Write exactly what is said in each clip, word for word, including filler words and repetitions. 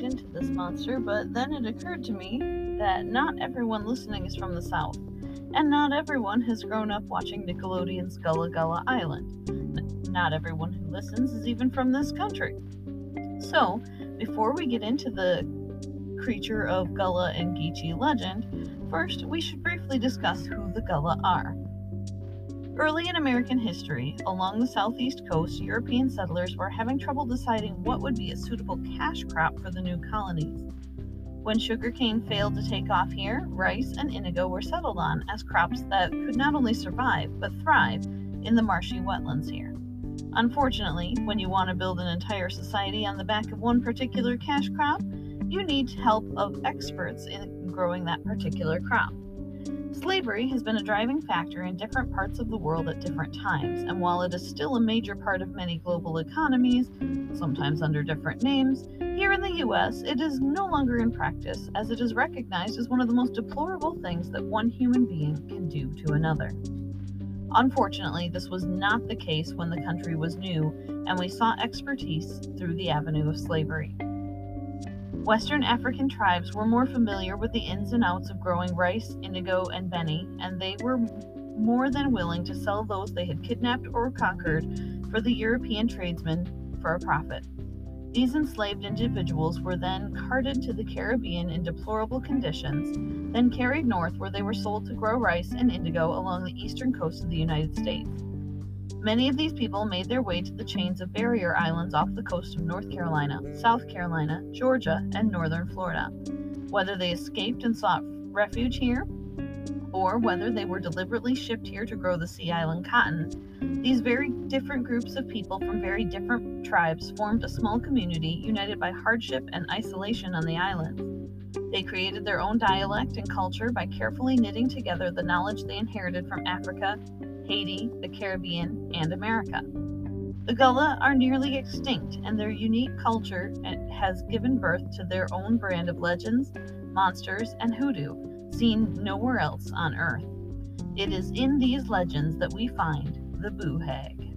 into this monster, but then it occurred to me that not everyone listening is from the South, and not everyone has grown up watching Nickelodeon's Gullah Gullah Island. N- not everyone who listens is even from this country. So, before we get into the creature of Gullah and Geechee legend, first we should briefly discuss who the Gullah are. Early in American history, along the southeast coast, European settlers were having trouble deciding what would be a suitable cash crop for the new colonies. When sugarcane failed to take off here, rice and indigo were settled on as crops that could not only survive, but thrive in the marshy wetlands here. Unfortunately, when you want to build an entire society on the back of one particular cash crop, you need help of experts in growing that particular crop. Slavery has been a driving factor in different parts of the world at different times, and while it is still a major part of many global economies, sometimes under different names, here in the U S it is no longer in practice, as it is recognized as one of the most deplorable things that one human being can do to another. Unfortunately, this was not the case when the country was new, and we sought expertise through the avenue of slavery. Western African tribes were more familiar with the ins and outs of growing rice, indigo, and beni, and they were more than willing to sell those they had kidnapped or conquered for the European tradesmen for a profit. These enslaved individuals were then carted to the Caribbean in deplorable conditions, then carried north where they were sold to grow rice and indigo along the eastern coast of the United States. Many of these people made their way to the chains of barrier islands off the coast of North Carolina, South Carolina, Georgia, and northern Florida. Whether they escaped and sought refuge here, or whether they were deliberately shipped here to grow the sea island cotton, these very different groups of people from very different tribes formed a small community united by hardship and isolation on the islands. They created their own dialect and culture by carefully knitting together the knowledge they inherited from Africa, Haiti, the Caribbean, and America. The Gullah are nearly extinct, and their unique culture has given birth to their own brand of legends, monsters, and hoodoo, seen nowhere else on Earth. It is in these legends that we find the Boo Hag.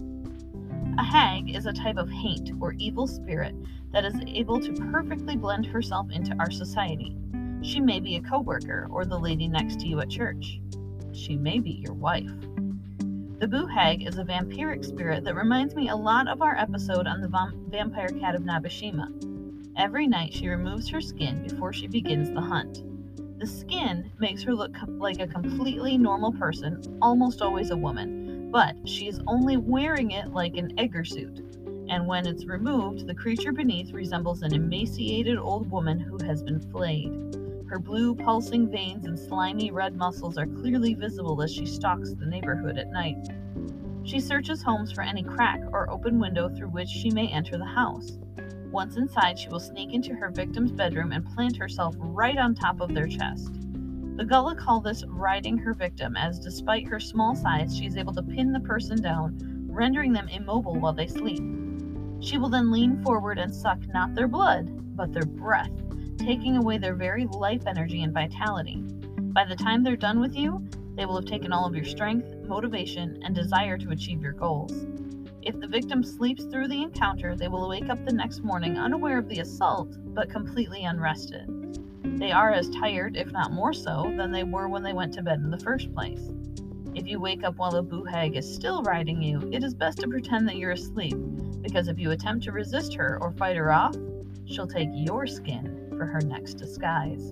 A hag is a type of haint or evil spirit that is able to perfectly blend herself into our society. She may be a coworker or the lady next to you at church. She may be your wife. The Boo Hag is a vampiric spirit that reminds me a lot of our episode on the vam- vampire cat of Nabishima. Every night she removes her skin before she begins the hunt. The skin makes her look com- like a completely normal person, almost always a woman, but she is only wearing it like an Egger suit, and when it's removed, the creature beneath resembles an emaciated old woman who has been flayed. Her blue, pulsing veins and slimy red muscles are clearly visible as she stalks the neighborhood at night. She searches homes for any crack or open window through which she may enter the house. Once inside, she will sneak into her victim's bedroom and plant herself right on top of their chest. The Gullah call this riding her victim, as despite her small size, she is able to pin the person down, rendering them immobile while they sleep. She will then lean forward and suck not their blood, but their breath, taking away their very life energy and vitality. By the time they're done with you, they will have taken all of your strength, motivation, and desire to achieve your goals. If the victim sleeps through the encounter, they will wake up the next morning unaware of the assault, but completely unrested. They are as tired, if not more so, than they were when they went to bed in the first place. If you wake up while the Boo Hag is still riding you, it is best to pretend that you're asleep, because if you attempt to resist her or fight her off, she'll take your skin for her next disguise.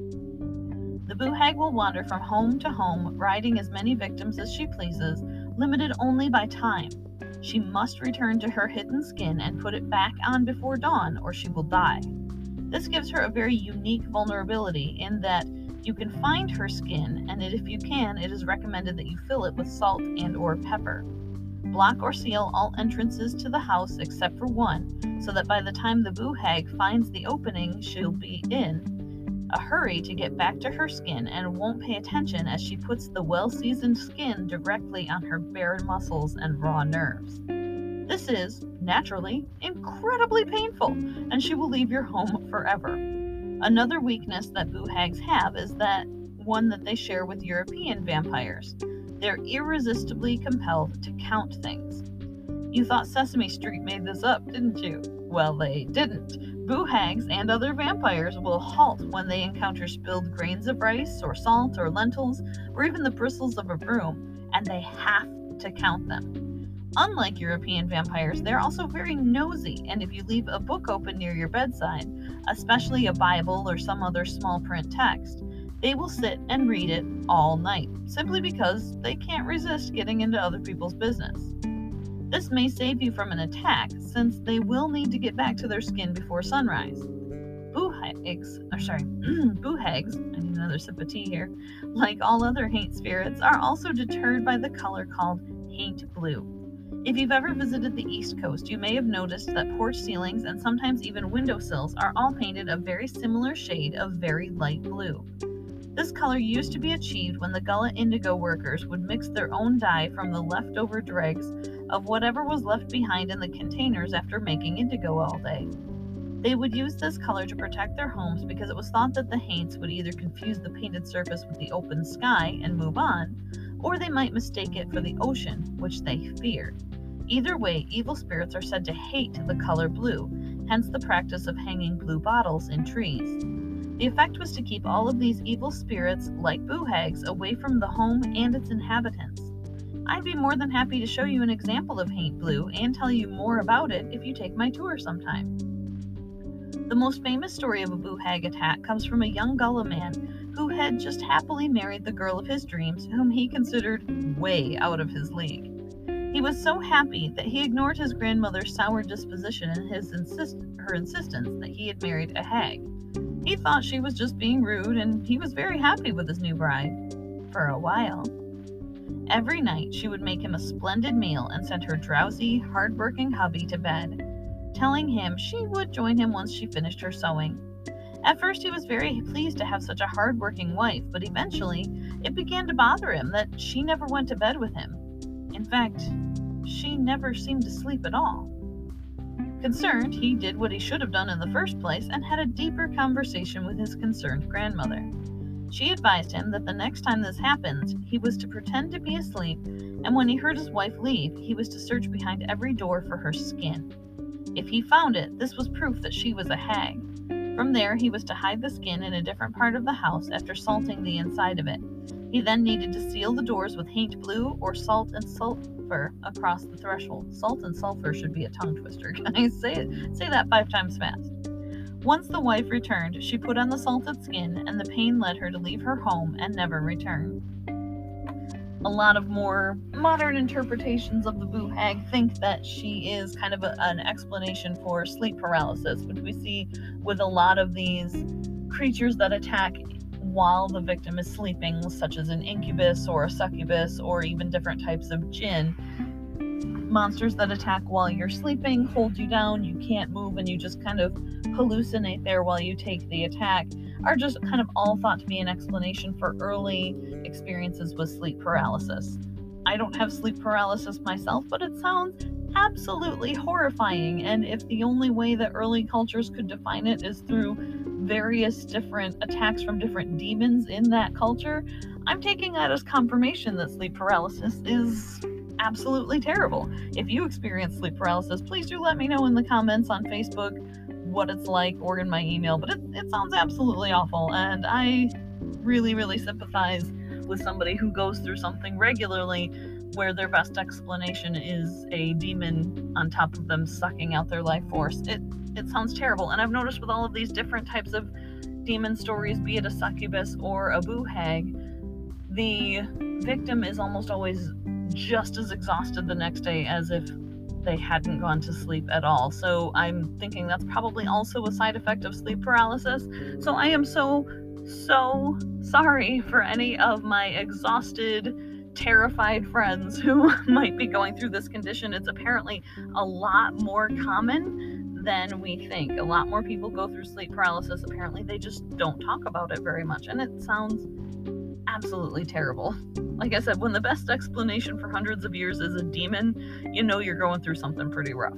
The Boo Hag will wander from home to home, riding as many victims as she pleases, limited only by time. She must return to her hidden skin and put it back on before dawn, or she will die. This gives her a very unique vulnerability in that you can find her skin, and if you can, it is recommended that you fill it with salt and or pepper. Block or seal all entrances to the house except for one, so that by the time the Boo Hag finds the opening she'll be in a hurry to get back to her skin and won't pay attention as she puts the well-seasoned skin directly on her bare muscles and raw nerves. This is, naturally, incredibly painful, and she will leave your home forever. Another weakness that Boo Hags have is that one that they share with European vampires. They're irresistibly compelled to count things. You thought Sesame Street made this up, didn't you? Well, they didn't. Boo hags and other vampires will halt when they encounter spilled grains of rice or salt or lentils or even the bristles of a broom, and they have to count them. Unlike European vampires, they're also very nosy, and if you leave a book open near your bedside, especially a Bible or some other small print text, they will sit and read it all night, simply because they can't resist getting into other people's business. This may save you from an attack, since they will need to get back to their skin before sunrise. Boo hags, or sorry, boo hags, I need another sip of tea here, like all other haint spirits, are also deterred by the color called haint blue. If you've ever visited the East Coast, you may have noticed that porch ceilings and sometimes even windowsills are all painted a very similar shade of very light blue. This color used to be achieved when the Gullah Indigo workers would mix their own dye from the leftover dregs of whatever was left behind in the containers after making indigo all day. They would use this color to protect their homes because it was thought that the haints would either confuse the painted surface with the open sky and move on, or they might mistake it for the ocean, which they feared. Either way, evil spirits are said to hate the color blue, hence the practice of hanging blue bottles in trees. The effect was to keep all of these evil spirits, like boo hags, away from the home and its inhabitants. I'd be more than happy to show you an example of haint blue and tell you more about it if you take my tour sometime. The most famous story of a boo hag attack comes from a young Gullah man who had just happily married the girl of his dreams, whom he considered way out of his league. He was so happy that he ignored his grandmother's sour disposition and his insist- her insistence that he had married a hag. He thought she was just being rude, and he was very happy with his new bride. For a while. Every night she would make him a splendid meal and send her drowsy, hard-working hubby to bed, telling him she would join him once she finished her sewing. At first he was very pleased to have such a hard-working wife, but eventually it began to bother him that she never went to bed with him. In fact, she never seemed to sleep at all. Concerned, he did what he should have done in the first place and had a deeper conversation with his concerned grandmother. She advised him that the next time this happened, he was to pretend to be asleep, and when he heard his wife leave, he was to search behind every door for her skin. If he found it, this was proof that she was a hag. From there, he was to hide the skin in a different part of the house after salting the inside of it. He then needed to seal the doors with haint blue or salt and sulfur across the threshold. Salt and sulfur should be a tongue twister. Guys, say it. Say that five times fast. Once the wife returned, she put on the salted skin, and the pain led her to leave her home and never return. A lot of more modern interpretations of the boo hag think that she is kind of a, an explanation for sleep paralysis, which we see with a lot of these creatures that attack while the victim is sleeping, such as an incubus or a succubus or even different types of jinn. Monsters that attack while you're sleeping, hold you down, you can't move, and you just kind of hallucinate there while you take the attack, are just kind of all thought to be an explanation for early experiences with sleep paralysis. I don't have sleep paralysis myself, but it sounds absolutely horrifying, and if the only way that early cultures could define it is through various different attacks from different demons in that culture, I'm taking that as confirmation that sleep paralysis is absolutely terrible. If you experience sleep paralysis, please do let me know in the comments on Facebook what it's like or in my email, but it, it sounds absolutely awful, and I really, really sympathize with somebody who goes through something regularly where their best explanation is a demon on top of them sucking out their life force. It it sounds terrible, and I've noticed with all of these different types of demon stories, be it a succubus or a boo hag, the victim is almost always just as exhausted the next day as if they hadn't gone to sleep at all. So I'm thinking that's probably also a side effect of sleep paralysis. So I am so, so sorry for any of my exhausted, terrified friends who might be going through this condition. It's apparently a lot more common than we think. A lot more people go through sleep paralysis. Apparently they just don't talk about it very much, and it sounds absolutely terrible. Like I said, when the best explanation for hundreds of years is a demon, you know you're going through something pretty rough.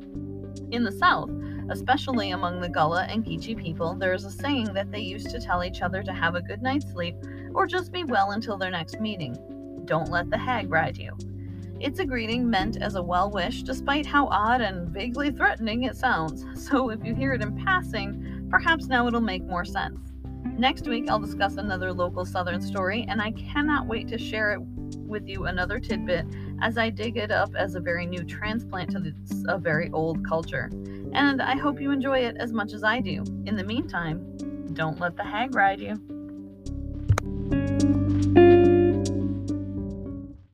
In the South, especially among the Gullah and Geechee people, there is a saying that they used to tell each other to have a good night's sleep or just be well until their next meeting. Don't let the hag ride you. It's a greeting meant as a well wish, despite how odd and vaguely threatening it sounds. So if you hear it in passing, perhaps now it'll make more sense. Next week, I'll discuss another local Southern story, and I cannot wait to share it with you another tidbit as I dig it up as a very new transplant to this, a very old culture. And I hope you enjoy it as much as I do. In the meantime, don't let the hag ride you.